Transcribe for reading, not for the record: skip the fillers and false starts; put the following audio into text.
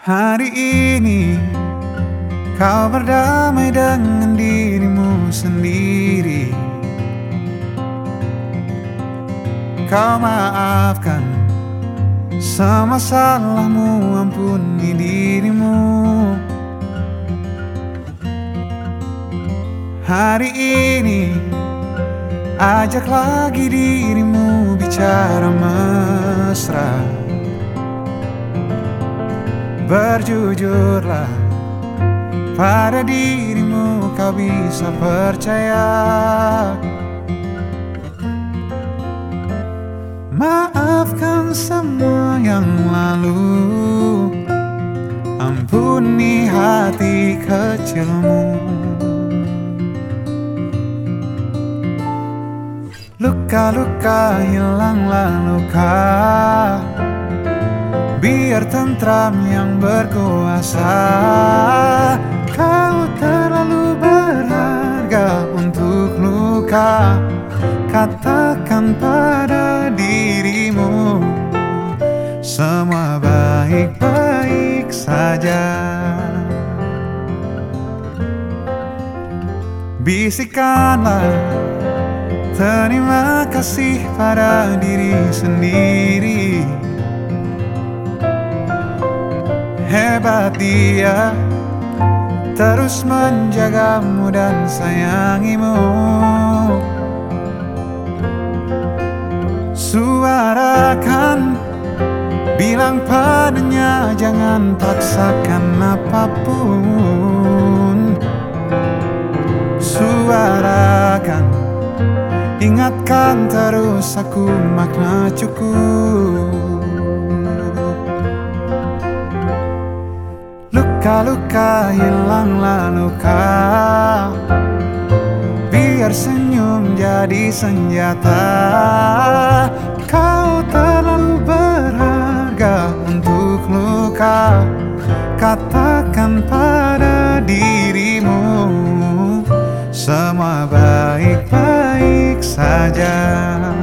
Hari ini kau berdamai dengan dirimu sendiri. Kau maafkan semua salahmu, ampuni dirimu. Hari ini ajak lagi dirimu bicara mesra. Berjujurlah pada dirimu, kau bisa percaya. Maafkan semua yang lalu, ampuni hati kecilmu. Luka-luka hilanglah luka, biar tentram yang berkuasa. Kau terlalu berharga untuk luka. Katakan pada dirimu, semua baik-baik saja. Bisikanlah terima kasih pada diri sendiri. Hebat dia, terus menjagamu dan sayangimu. Suarakan, bilang padanya jangan paksakan apapun. Suarakan, ingatkan terus aku makna cukup. Luka-luka hilanglah luka, biar senyum jadi senjata. Kau terlalu berharga untuk luka. Katakan pada dirimu, semua baik-baik saja.